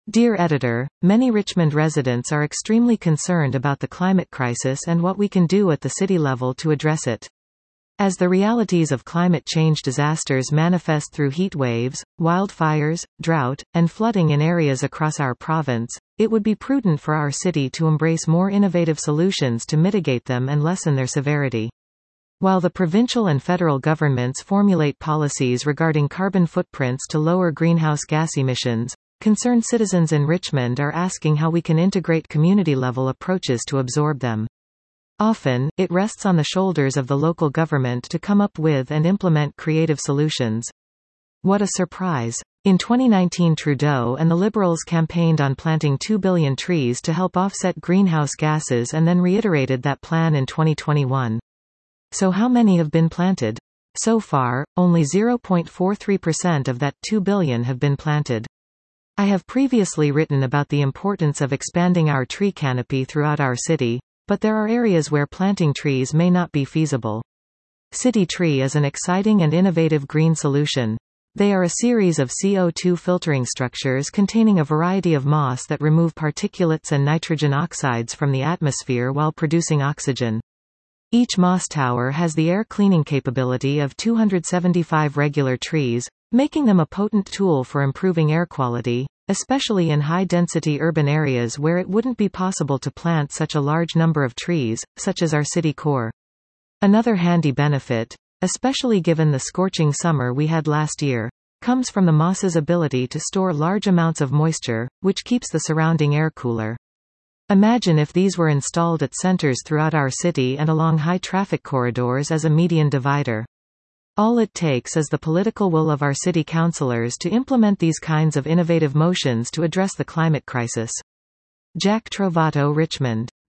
Dear editor, many Richmond residents are extremely concerned about the climate crisis and what we can do at the city level to address it. As the realities of climate change disasters manifest through heat waves, wildfires, drought, and flooding in areas across our province, it would be prudent for our city to embrace more innovative solutions to mitigate them and lessen their severity. While the provincial and federal governments formulate policies regarding carbon footprints to lower greenhouse gas emissions, concerned citizens in Richmond are asking how we can integrate community-level approaches to absorb them. Often, it rests on the shoulders of the local government to come up with and implement creative solutions. What a surprise! In 2019, Trudeau and the Liberals campaigned on planting 2 billion trees to help offset greenhouse gases and then reiterated that plan in 2021. So how many have been planted? So far, only 0.43% of that 2 billion have been planted. I have previously written about the importance of expanding our tree canopy throughout our city, but there are areas where planting trees may not be feasible. City Tree is an exciting and innovative green solution. They are a series of CO2 filtering structures containing a variety of moss that remove particulates and nitrogen oxides from the atmosphere while producing oxygen. Each moss tower has the air cleaning capability of 275 regular trees, making them a potent tool for improving air quality, especially in high-density urban areas where it wouldn't be possible to plant such a large number of trees, such as our city core. Another handy benefit, especially given the scorching summer we had last year, comes from the moss's ability to store large amounts of moisture, which keeps the surrounding air cooler. Imagine if these were installed at centers throughout our city and along high-traffic corridors as a median divider. All it takes is the political will of our city councillors to implement these kinds of innovative motions to address the climate crisis. Jack Trovato, Richmond.